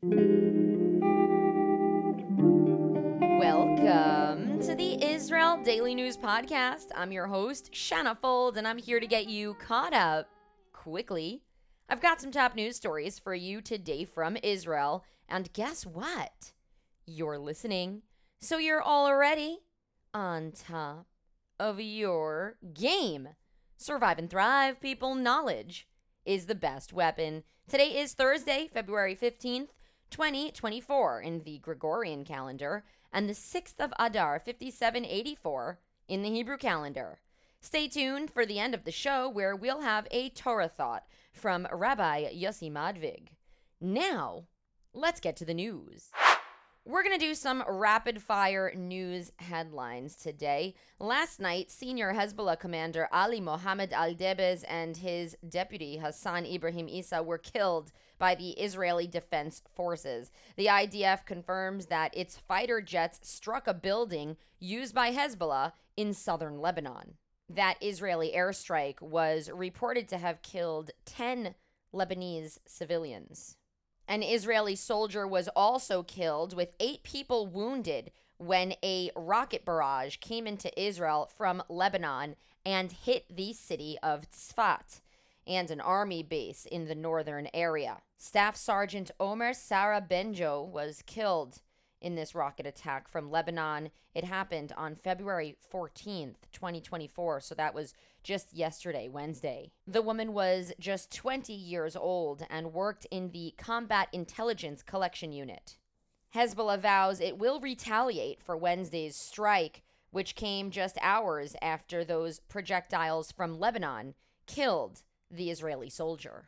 Welcome to the Israel Daily News Podcast. I'm your host, Shanna Fold, and I'm here to get you caught up quickly. I've got some top news stories for you today from Israel, and guess what? You're listening, so you're already on top of your game. Survive and thrive, people. Knowledge is the best weapon. Today is Thursday, February 15th, 2024 in the Gregorian calendar, and the 6th of Adar, 5784 in the Hebrew calendar. Stay tuned for the end of the show where we'll have a Torah thought from Rabbi Yossi Madvig. Now, let's get to the news. We're going to do some rapid-fire news headlines today. Last night, senior Hezbollah commander Ali Mohammed al-Debez and his deputy Hassan Ibrahim Issa were killed by the Israeli Defense Forces. The IDF confirms that its fighter jets struck a building used by Hezbollah in southern Lebanon. That Israeli airstrike was reported to have killed 10 Lebanese civilians. An Israeli soldier was also killed, with 8 people wounded when a rocket barrage came into Israel from Lebanon and hit the city of Tzfat and an army base in the northern area. Staff Sergeant Omer Sarah Benjo was killed in this rocket attack from Lebanon. It happened on February 14th, 2024, so that was just yesterday, Wednesday. The woman was just 20 years old and worked in the Combat Intelligence Collection Unit. Hezbollah vows it will retaliate for Wednesday's strike, which came just hours after those projectiles from Lebanon killed the Israeli soldier.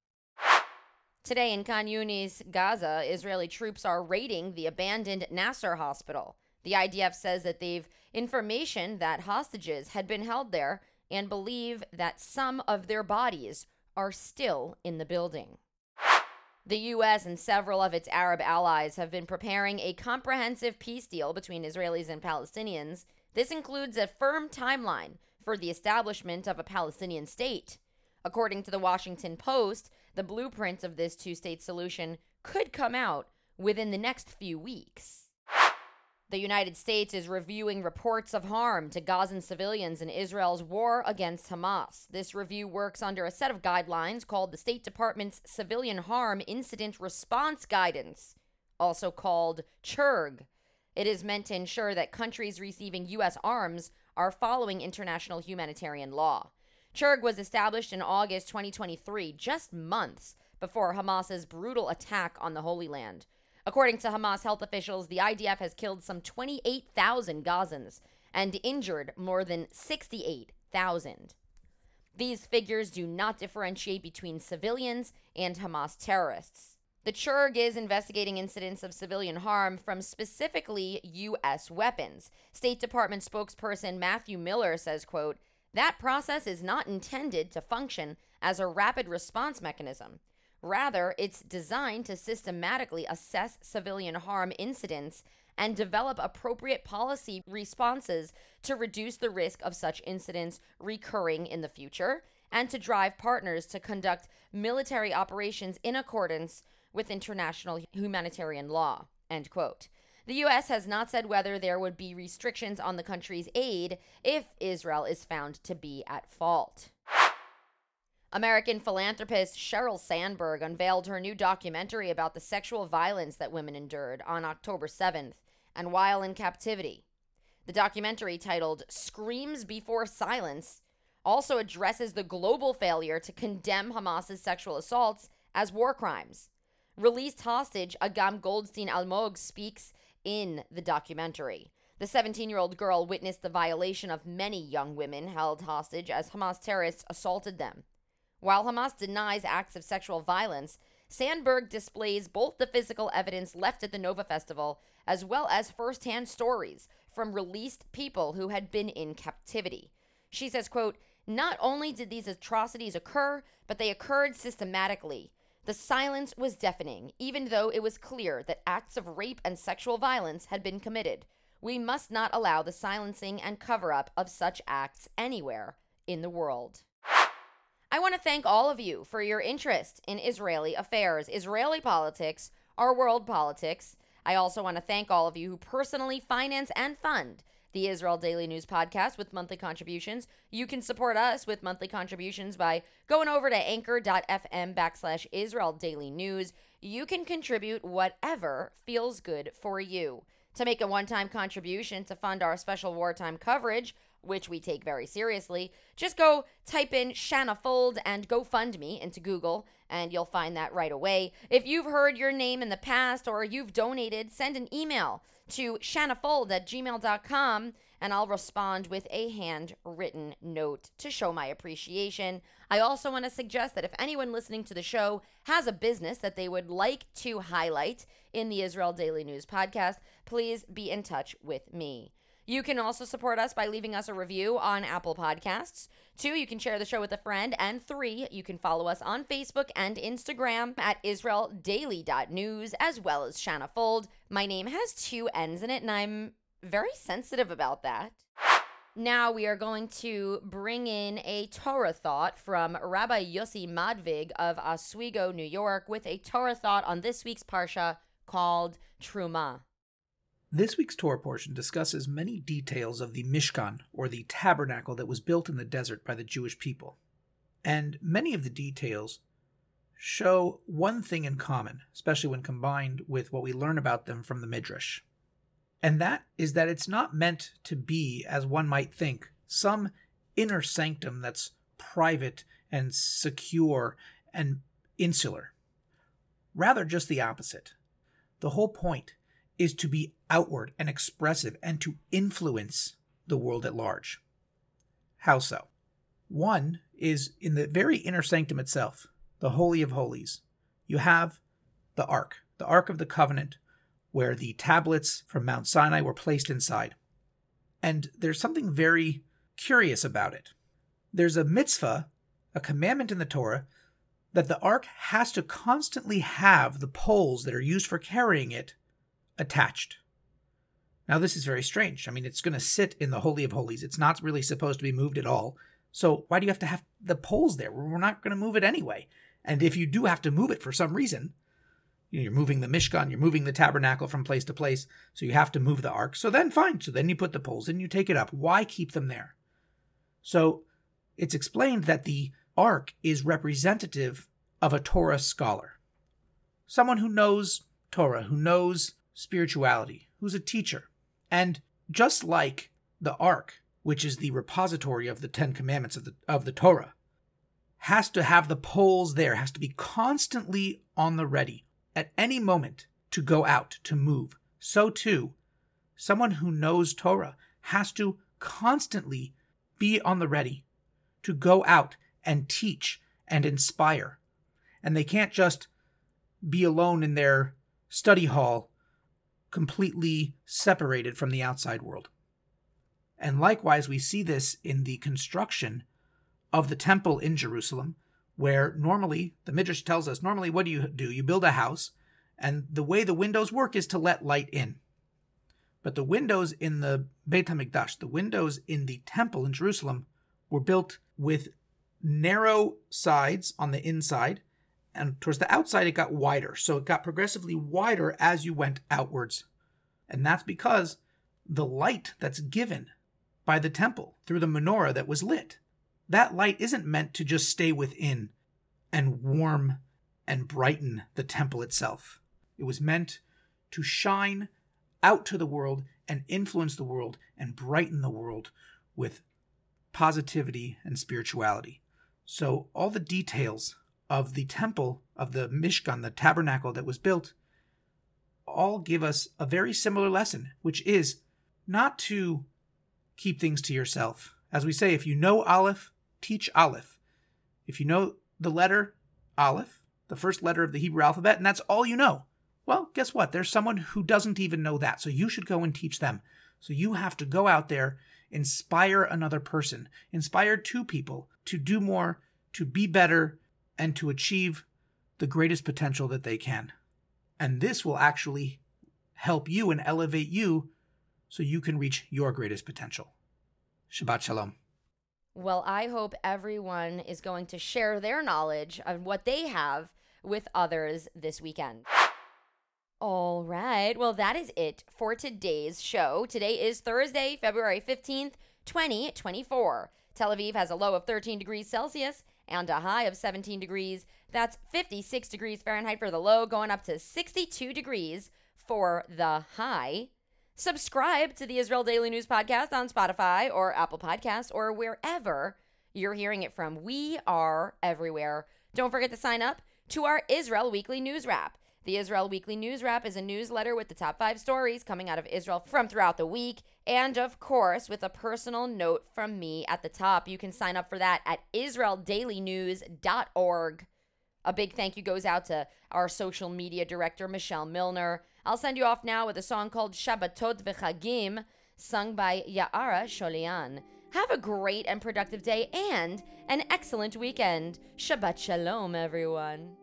Today in Khan Yunis, Gaza, Israeli troops are raiding the abandoned Nasser hospital. The IDF says that they've information that hostages had been held there and believe that some of their bodies are still in the building. The U.S. and several of its Arab allies have been preparing a comprehensive peace deal between Israelis and Palestinians. This includes a firm timeline for the establishment of a Palestinian state. According to the Washington Post, the blueprint of this two-state solution could come out within the next few weeks. The United States is reviewing reports of harm to Gazan civilians in Israel's war against Hamas. This review works under a set of guidelines called the State Department's Civilian Harm Incident Response Guidance, also called CHIRG. It is meant to ensure that countries receiving U.S. arms are following international humanitarian law. CHIRG was established in August 2023, just months before Hamas's brutal attack on the Holy Land. According to Hamas health officials, the IDF has killed some 28,000 Gazans and injured more than 68,000. These figures do not differentiate between civilians and Hamas terrorists. The CHIRG is investigating incidents of civilian harm from specifically U.S. weapons. State Department spokesperson Matthew Miller says, quote, "That process is not intended to function as a rapid response mechanism. Rather, it's designed to systematically assess civilian harm incidents and develop appropriate policy responses to reduce the risk of such incidents recurring in the future and to drive partners to conduct military operations in accordance with international humanitarian law," end quote. The U.S. has not said whether there would be restrictions on the country's aid if Israel is found to be at fault. American philanthropist Sheryl Sandberg unveiled her new documentary about the sexual violence that women endured on October 7th and while in captivity. The documentary, titled Screams Before Silence, also addresses the global failure to condemn Hamas's sexual assaults as war crimes. Released hostage Agam Goldstein Almog speaks in the documentary. The 17-year-old girl witnessed the violation of many young women held hostage as Hamas terrorists assaulted them. While Hamas denies acts of sexual violence, Sandberg displays both the physical evidence left at the Nova Festival as well as firsthand stories from released people who had been in captivity. She says, quote, "Not only did these atrocities occur, but they occurred systematically. The silence was deafening, even though it was clear that acts of rape and sexual violence had been committed. We must not allow the silencing and cover-up of such acts anywhere in the world." I want to thank all of you for your interest in Israeli affairs. Israeli politics our world politics. I also want to thank all of you who personally finance and fund the Israel Daily News Podcast with monthly contributions. You can support us with monthly contributions by going over to anchor.fm/Israel Daily News. You can contribute whatever feels good for you. To make a one-time contribution to fund our special wartime coverage, which we take very seriously, just go type in Shanna Fold and GoFundMe into Google, and you'll find that right away. If you've heard your name in the past or you've donated, send an email to shannafold@gmail.com, and I'll respond with a handwritten note to show my appreciation. I also want to suggest that if anyone listening to the show has a business that they would like to highlight in the Israel Daily News Podcast, please be in touch with me. You can also support us by leaving us a review on Apple Podcasts. 2, you can share the show with a friend. And 3, you can follow us on Facebook and Instagram at israeldaily.news, as well as Shanna Fold. My name has 2 N's in it, and I'm very sensitive about that. Now we are going to bring in a Torah thought from Rabbi Yossi Madvig of Oswego, New York, with a Torah thought on this week's Parsha called Truma. This week's Torah portion discusses many details of the Mishkan, or the tabernacle that was built in the desert by the Jewish people. And many of the details show one thing in common, especially when combined with what we learn about them from the Midrash. And that is that it's not meant to be, as one might think, some inner sanctum that's private and secure and insular. Rather, just the opposite. The whole point is to be outward and expressive and to influence the world at large. How so? One is in the very inner sanctum itself, the Holy of Holies. You have the Ark of the Covenant, where the tablets from Mount Sinai were placed inside. And there's something very curious about it. There's a mitzvah, a commandment in the Torah, that the Ark has to constantly have the poles that are used for carrying it attached. Now, this is very strange. I mean, it's going to sit in the Holy of Holies. It's not really supposed to be moved at all. So why do you have to have the poles there? We're not going to move it anyway. And if you do have to move it for some reason, you're moving the Mishkan, you're moving the tabernacle from place to place, so you have to move the Ark. So then fine. So then you put the poles in, you take it up. Why keep them there? So it's explained that the Ark is representative of a Torah scholar. Someone who knows Torah, who knows spirituality, who's a teacher. And just like the Ark, which is the repository of the 10 Commandments of the Torah, has to have the poles there, has to be constantly on the ready at any moment to go out, to move. So too, someone who knows Torah has to constantly be on the ready to go out and teach and inspire. And they can't just be alone in their study hall, completely separated from the outside world. And likewise, we see this in the construction of the temple in Jerusalem, where normally, the Midrash tells us, normally what do? You build a house, and the way the windows work is to let light in. But the windows in the Beit HaMikdash, the windows in the temple in Jerusalem, were built with narrow sides on the inside, and towards the outside it got wider. So it got progressively wider as you went outwards. And that's because the light that's given by the temple through the menorah that was lit, that light isn't meant to just stay within and warm and brighten the temple itself. It was meant to shine out to the world and influence the world and brighten the world with positivity and spirituality. So all the details of the temple, of the Mishkan, the tabernacle that was built, all give us a very similar lesson, which is not to keep things to yourself. As we say, if you know Aleph, teach Aleph. If you know the letter Aleph, the first letter of the Hebrew alphabet, and that's all you know, well, guess what? There's someone who doesn't even know that, so you should go and teach them. So you have to go out there, inspire another person, inspire 2 people to do more, to be better, and to achieve the greatest potential that they can. And this will actually help you and elevate you so you can reach your greatest potential. Shabbat Shalom. Well, I hope everyone is going to share their knowledge of what they have with others this weekend. All right. Well, that is it for today's show. Today is Thursday, February 15th, 2024. Tel Aviv has a low of 13 degrees Celsius and a high of 17 degrees. That's 56 degrees Fahrenheit for the low, going up to 62 degrees for the high. Subscribe to the Israel Daily News Podcast on Spotify or Apple Podcasts or wherever you're hearing it from. We are everywhere. Don't forget to sign up to our Israel Weekly News Wrap. The Israel Weekly News Wrap is a newsletter with the top 5 stories coming out of Israel from throughout the week, and of course, with a personal note from me at the top. You can sign up for that at israeldailynews.org. A big thank you goes out to our social media director, Michelle Milner. I'll send you off now with a song called Shabbatot V'Chagim, sung by Ya'ara Sholian. Have a great and productive day and an excellent weekend. Shabbat Shalom, everyone.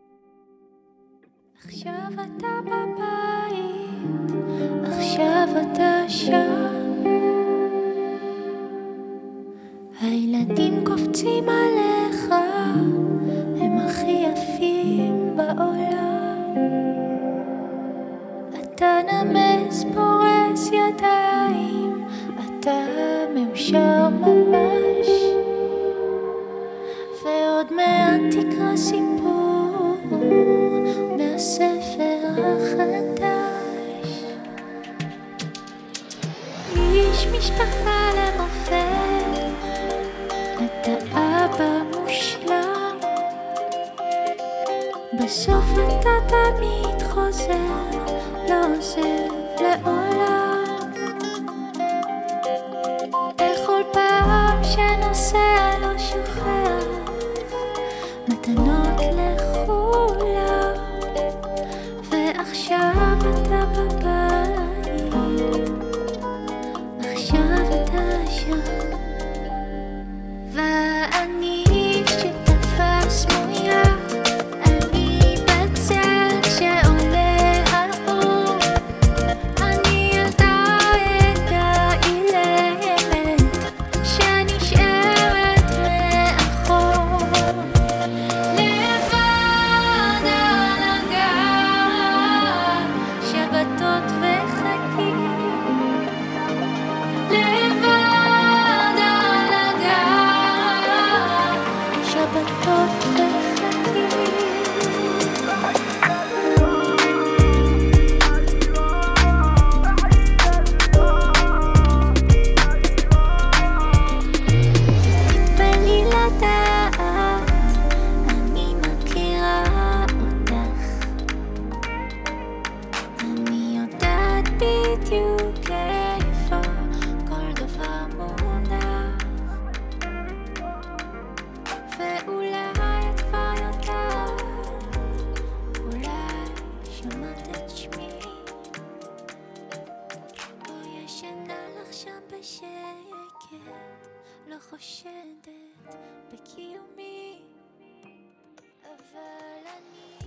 עכשיו אתה בבית, עכשיו אתה שם. הילדים קופצים עליך, הם הכי יפים בעולם. אתה נמס פורס ידיים, אתה מאושר ממש. ועוד מעט תקרא סיפור מהספר החדש. איש משפחה למופת, אתה אבא מושלם. בסוף אתה תמיד חוזר, לא עוזב לעולם. בכל פעם שנוסע לא שוכח מתנות לכולם. ועכשיו אתה בבית, עכשיו אתה שם. ואני שותפה סמויה, אני בצל שעולה האור. אני ילדה עדה אילמת שנשארת מאחור. לבד על הגג, שבתות וחגים. לבד על הגג, שבתות וחגים. תתפלאי לדעת, אני מכירה אותך. אני יודעת בדיוק איפה כל דבר מונח. ואולי את כבר יודעת, אולי שמעת את שמי. או ישנה לך שם בשקט, לא חושדת בקיומי. אבל אני